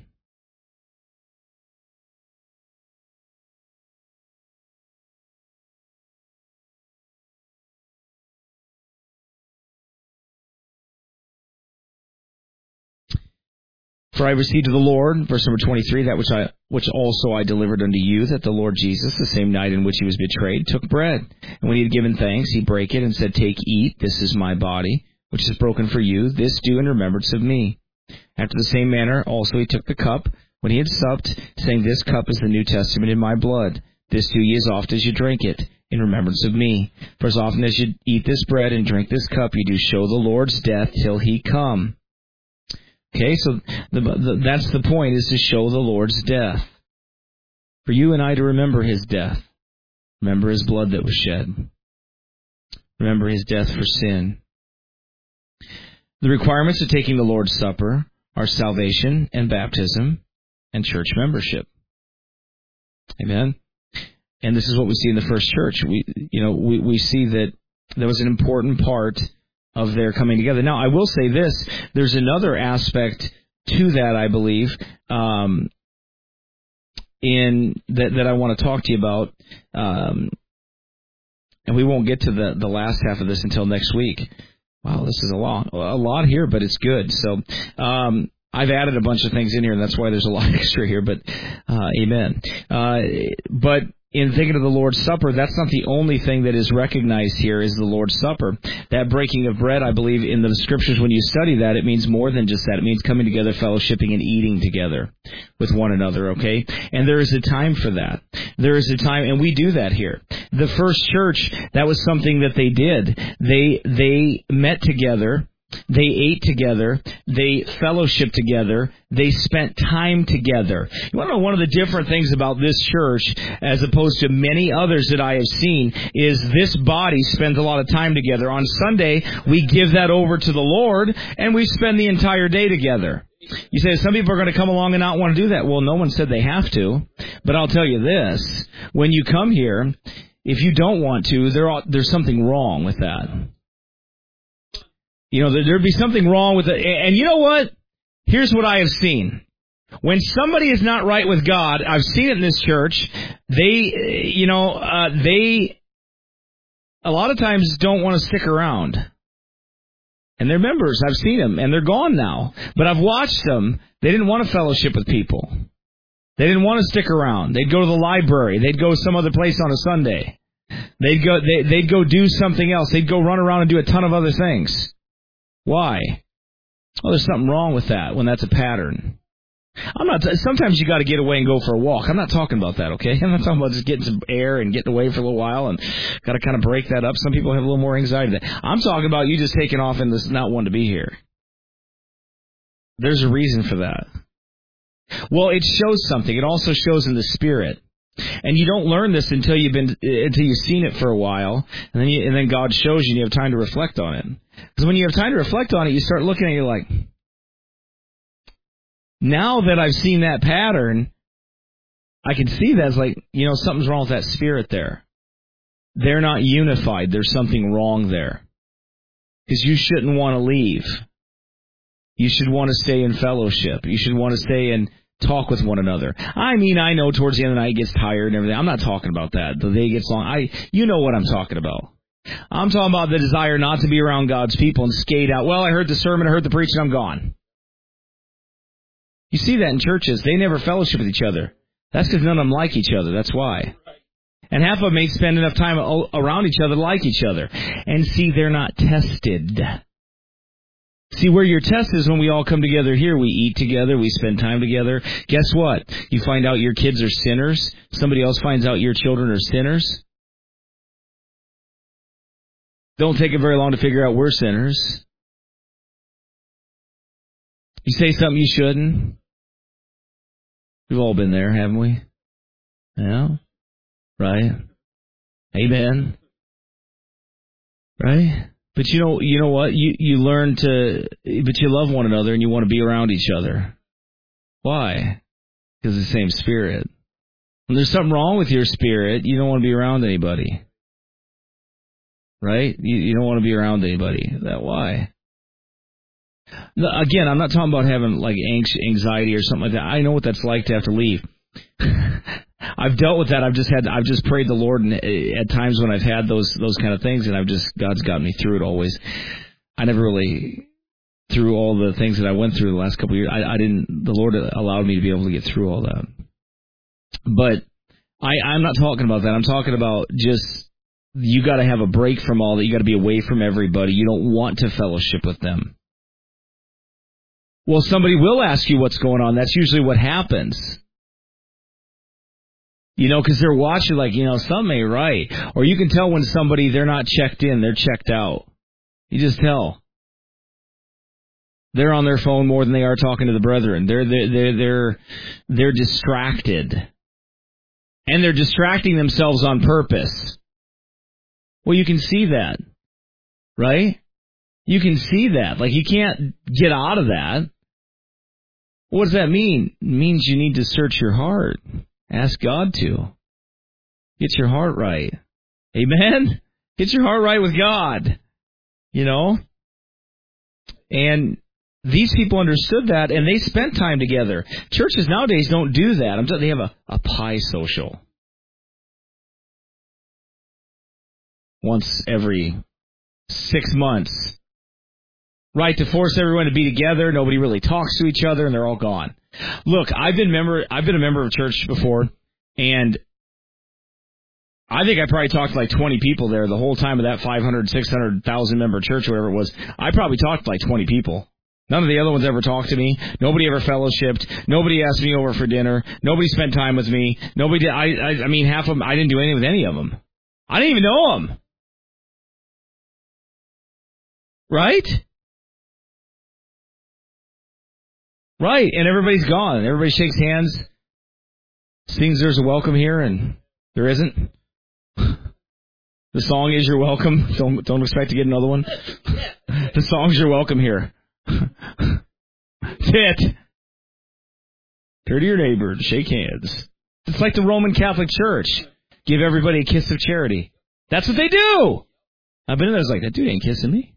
For I received of the Lord, verse number twenty-three, that which I which also I delivered unto you, that the Lord Jesus, the same night in which he was betrayed, took bread. And when he had given thanks, he brake it and said, Take, eat, this is my body, which is broken for you. This do in remembrance of me. After the same manner also he took the cup, when he had supped, saying, This cup is the New Testament in my blood. This do ye as oft as you drink it, in remembrance of me. For as often as you eat this bread and drink this cup, you do show the Lord's death till he come. Okay, so the, the, that's the point, is to show the Lord's death. For you and I to remember his death. Remember his blood that was shed. Remember his death for sin. The requirements of taking the Lord's Supper are salvation and baptism and church membership. Amen? And this is what we see in the first church. We, you know, we, we see that there was an important part of their coming together. Now, I will say this. There's another aspect to that, I believe, um, in that, that I want to talk to you about. Um, and we won't get to the, the last half of this until next week. Wow, this is a lot, a lot here, but it's good. So um, I've added a bunch of things in here, and that's why there's a lot extra here, but uh, amen. Uh, but in thinking of the Lord's Supper, that's not the only thing that is recognized here is the Lord's Supper. That breaking of bread, I believe, in the Scriptures, when you study that, it means more than just that. It means coming together, fellowshipping, and eating together with one another, okay? And there is a time for that. There is a time, and we do that here. The first church, that was something that they did. They they met together. They ate together. They fellowshiped together. They spent time together. You want to know one of the different things about this church, as opposed to many others that I have seen, is this body spends a lot of time together. On Sunday, we give that over to the Lord, and we spend the entire day together. You say, some people are going to come along and not want to do that. Well, no one said they have to. But I'll tell you this. When you come here, if you don't want to, there are, there's something wrong with that. You know, there'd be something wrong with it. And you know what? Here's what I have seen. When somebody is not right with God, I've seen it in this church, they, you know, uh, they a lot of times don't want to stick around. And they're members. I've seen them, and they're gone now. But I've watched them. They didn't want to fellowship with people. They didn't want to stick around. They'd go to the library. They'd go some other place on a Sunday. They'd go, they, they'd go do something else. They'd go run around and do a ton of other things. Why? Well, there's something wrong with that when that's a pattern. I'm not. Sometimes you got to get away and go for a walk. I'm not talking about that, okay? I'm not talking about just getting some air and getting away for a little while and got to kind of break that up. Some people have a little more anxiety than that. I'm talking about you just taking off and this not wanting to be here. There's a reason for that. Well, it shows something. It also shows in the Spirit. And you don't learn this until you've been until you've seen it for a while, and then you, and then God shows you and you have time to reflect on it. Because when you have time to reflect on it, you start looking at it, you're like, now that I've seen that pattern, I can see that it's like, you know, something's wrong with that spirit there. They're not unified. There's something wrong there. Because you shouldn't want to leave. You should want to stay in fellowship. You should want to stay and talk with one another. I mean, I know towards the end of the night it gets tired and everything. I'm not talking about that. The day gets long. I, you know what I'm talking about. I'm talking about the desire not to be around God's people and skate out. Well, I heard the sermon, I heard the preaching, I'm gone. You see that in churches. They never fellowship with each other. That's because none of them like each other. That's why. And half of them ain't spend enough time around each other to like each other. And see, they're not tested. See, where your test is when we all come together here. We eat together. We spend time together. Guess what? You find out your kids are sinners. Somebody else finds out your children are sinners. Don't take it very long to figure out we're sinners. You say something you shouldn't. We've all been there, haven't we? Yeah. Right? Amen. Right? But you know, you know what? You you learn to, but you love one another and you want to be around each other. Why? Because it's the same spirit. When there's something wrong with your spirit, you don't want to be around anybody. Right? You, you don't want to be around anybody. That why? Again, I'm not talking about having like anxiety or something like that. I know what that's like to have to leave. I've dealt with that. I've just had. I've just prayed the Lord, and at times when I've had those those kind of things, and I've just God's got me through it always. I never really, through all the things that I went through the last couple of years, I, I didn't. The Lord allowed me to be able to get through all that. But I, I'm not talking about that. I'm talking about just you got to have a break from all that. You got to be away from everybody. You don't want to fellowship with them. Well, somebody will ask you what's going on. That's usually what happens. You know, because they're watching like, you know, something ain't right. Or you can tell when somebody, they're not checked in, they're checked out. You just tell. They're on their phone more than they are talking to the brethren. They're, they're, they're, they're, they're distracted. And they're distracting themselves on purpose. Well, you can see that. Right? You can see that. Like, you can't get out of that. What does that mean? It means you need to search your heart. Ask God to. Get your heart right. Amen? Get your heart right with God. You know? And these people understood that, and they spent time together. Churches nowadays don't do that. I'm telling you, they have a, a pie social. Once every six months. Right, to force everyone to be together. Nobody really talks to each other, and they're all gone. Look, I've been member. I've been a member of church before, and I think I probably talked to like twenty people there the whole time of that five hundred, six hundred thousand member church, whatever it was. I probably talked to like twenty people. None of the other ones ever talked to me. Nobody ever fellowshipped. Nobody asked me over for dinner. Nobody spent time with me. Nobody did. I, I, I mean, half of them, I didn't do anything with any of them. I didn't even know them. Right? Right, and everybody's gone. Everybody shakes hands, sings "There's a Welcome Here," and there isn't. The song is "You're Welcome." Don't don't expect to get another one. The song's "You're Welcome Here." That's it. Turn to your neighbor and shake hands. It's like the Roman Catholic Church. Give everybody a kiss of charity. That's what they do. I've been in there, I was like, that dude ain't kissing me.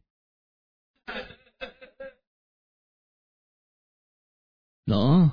No.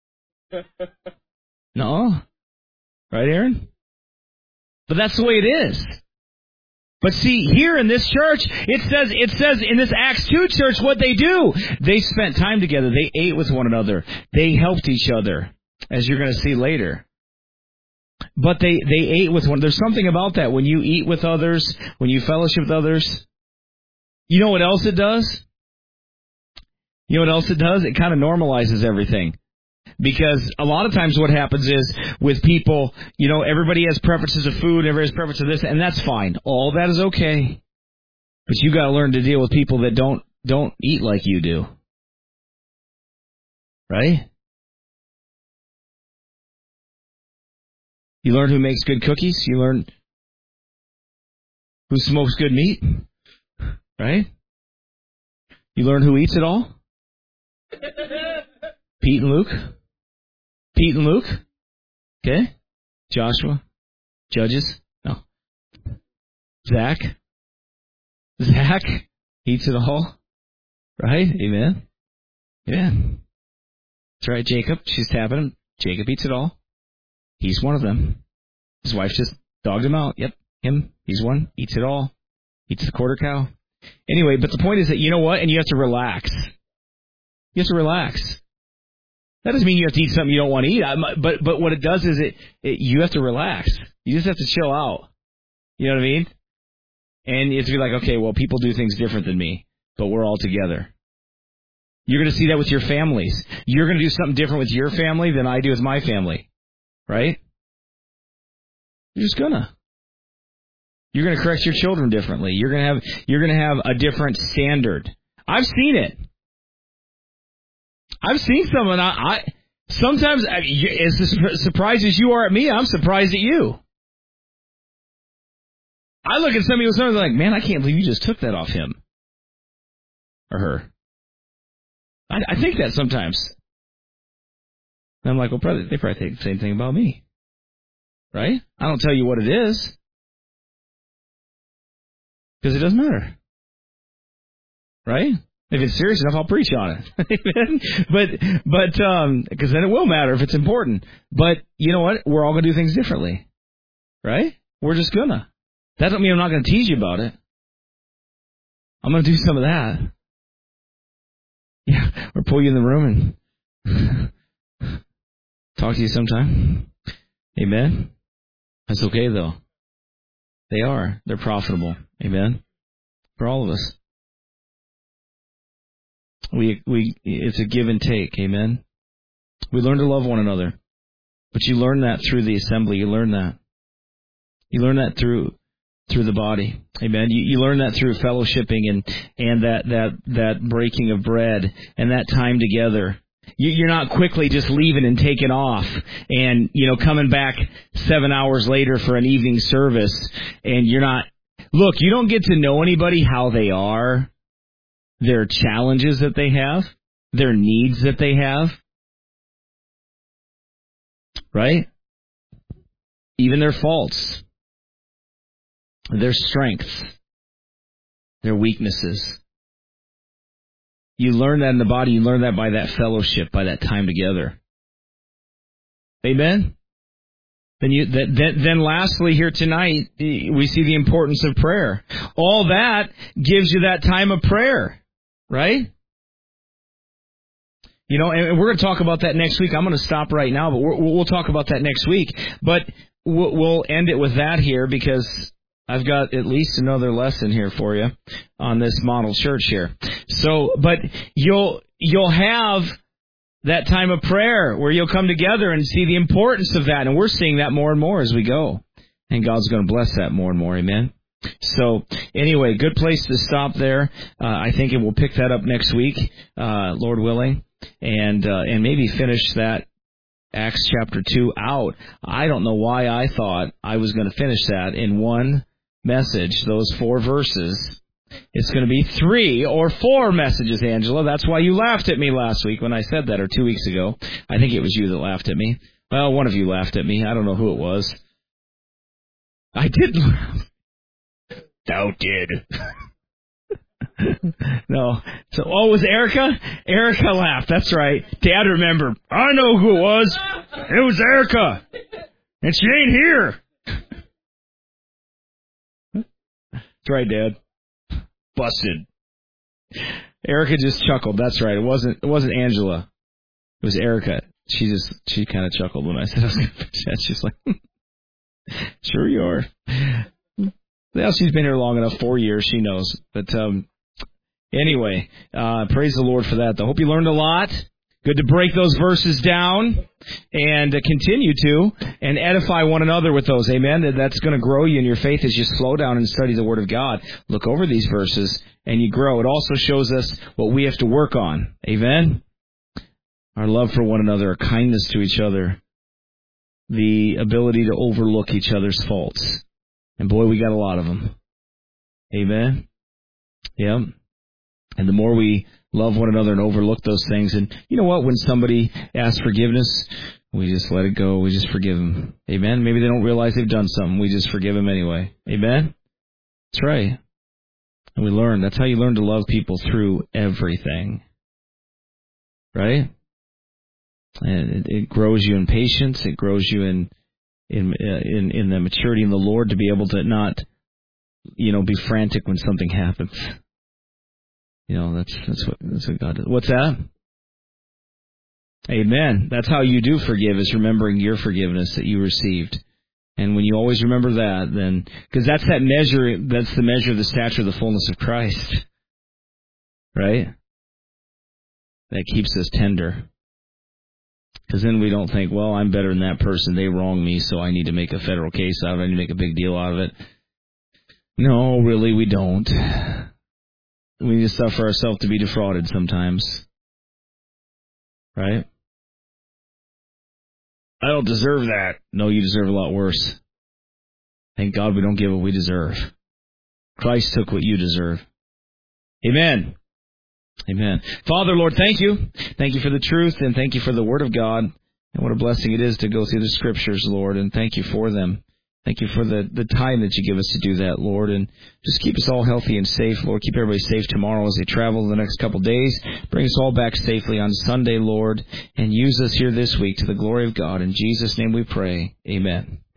No. Right, Aaron? But that's the way it is. But see, here in this church, it says it says in this Acts two church what they do. They spent time together. They ate with one another. They helped each other, as you're going to see later. But they, they ate with one. There's something about that. When you eat with others, when you fellowship with others, you know what else it does? You know what else it does? It kind of normalizes everything. Because a lot of times what happens is with people, you know, everybody has preferences of food, everybody has preferences of this, and that's fine. All that is okay. But you got to learn to deal with people that don't don't eat like you do. Right? You learn who makes good cookies. You learn who smokes good meat. Right? You learn who eats it all. Pete and Luke. Pete and Luke. Okay? Joshua. Judges. No. Zach. Zach eats it all. Right? Amen. Yeah. That's right, Jacob. She's tapping him. Jacob eats it all. He's one of them. His wife just dogged him out. Yep. Him. He's one. Eats it all. Eats the quarter cow. Anyway, but the point is that, you know what? And you have to relax. You have to relax. That doesn't mean you have to eat something you don't want to eat. But but what it does is it, it you have to relax. You just have to chill out. You know what I mean? And you have to be like, okay, well, people do things different than me, but we're all together. You're going to see that with your families. You're going to do something different with your family than I do with my family. Right? You're just going to. You're going to correct your children differently. You're going to have you're going to have a different standard. I've seen it. I've seen someone. I, I sometimes, as surprised as you are at me, I'm surprised at you. I look at some people and I'm like, man, I can't believe you just took that off him or her. I, I think that sometimes. And I'm like, well, probably, they probably think the same thing about me, right? I don't tell you what it is because it doesn't matter, right? If it's serious enough, I'll preach on it. but, but, um, because then it will matter if it's important. But you know what? We're all going to do things differently, right? We're just gonna. That doesn't mean I'm not going to tease you about it. I'm going to do some of that. Yeah, or pull you in the room and talk to you sometime. Amen. That's okay though. They are. They're profitable. Amen. For all of us. We we it's a give and take, amen. We learn to love one another, but you learn that through the assembly. You learn that. You learn that through through the body, amen. You, you learn that through fellowshipping and and that that that breaking of bread and that time together. You, you're not quickly just leaving and taking off, and you know coming back seven hours later for an evening service, and you're not. Look, you don't get to know anybody how they are. Their challenges that they have, their needs that they have, right? Even their faults, their strengths, their weaknesses. You learn that in the body, you learn that by that fellowship, by that time together. Amen? Then, you, then, then lastly here tonight, we see the importance of prayer. All that gives you that time of prayer. Right? You know, and we're going to talk about that next week. I'm going to stop right now, but we're, we'll talk about that next week. But we'll, we'll end it with that here because I've got at least another lesson here for you on this model church here. So, but you'll you'll have that time of prayer where you'll come together and see the importance of that. And we're seeing that more and more as we go. And God's going to bless that more and more. Amen. So, anyway, good place to stop there. Uh, I think it will pick that up next week, uh, Lord willing, and uh, and maybe finish that Acts chapter two out. I don't know why I thought I was going to finish that in one message, those four verses. It's going to be three or four messages, Angela. That's why you laughed at me last week when I said that, or two weeks ago. I think it was you that laughed at me. Well, one of you laughed at me. I don't know who it was. I did laugh. Thou did. No. So, oh, it was Erica? Erica laughed. That's right. Dad remembered. I know who it was. It was Erica. And she ain't here. That's right, Dad. Busted. Erica just chuckled. That's right. It wasn't. It wasn't Angela. It was Erica. She just. She kind of chuckled when I said I was going to finish that. She's like, sure you are. Well, she's been here long enough, four years, she knows. But um, anyway, uh, praise the Lord for that. I hope you learned a lot. Good to break those verses down and uh, continue to and edify one another with those. Amen. That's going to grow you in your faith as you slow down and study the Word of God. Look over these verses and you grow. It also shows us what we have to work on. Amen. our love for one another, our kindness to each other, the ability to overlook each other's faults. And boy, we got a lot of them. Amen? Yeah. And the more we love one another and overlook those things, and you know what? When somebody asks forgiveness, we just let it go. We just forgive them. Amen? Maybe they don't realize they've done something. We just forgive them anyway. Amen? That's right. And we learn. That's how you learn to love people, through everything. Right? And it, it grows you in patience. It grows you in in in in the maturity in the Lord to be able to not, you know, be frantic when something happens. You know, that's that's what that's what God does. What's that? Amen. That's how you do forgive, is remembering your forgiveness that you received. And when you always remember that, then, because that's that measure, that's the measure of the stature of the fullness of Christ. Right? That keeps us tender. Because then we don't think, well, I'm better than that person. They wronged me, so I need to make a federal case out of it. I need to make a big deal out of it. No, really, we don't. We need to suffer ourselves to be defrauded sometimes. Right? I don't deserve that. No, you deserve a lot worse. Thank God we don't get what we deserve. Christ took what you deserve. Amen. Amen. Father, Lord, thank you. Thank you for the truth, and thank you for the Word of God. And what a blessing it is to go through the Scriptures, Lord, and thank you for them. Thank you for the, the time that you give us to do that, Lord. And just keep us all healthy and safe, Lord. Keep everybody safe tomorrow as they travel the next couple days. Bring us all back safely on Sunday, Lord. And use us here this week to the glory of God. In Jesus' name we pray. Amen.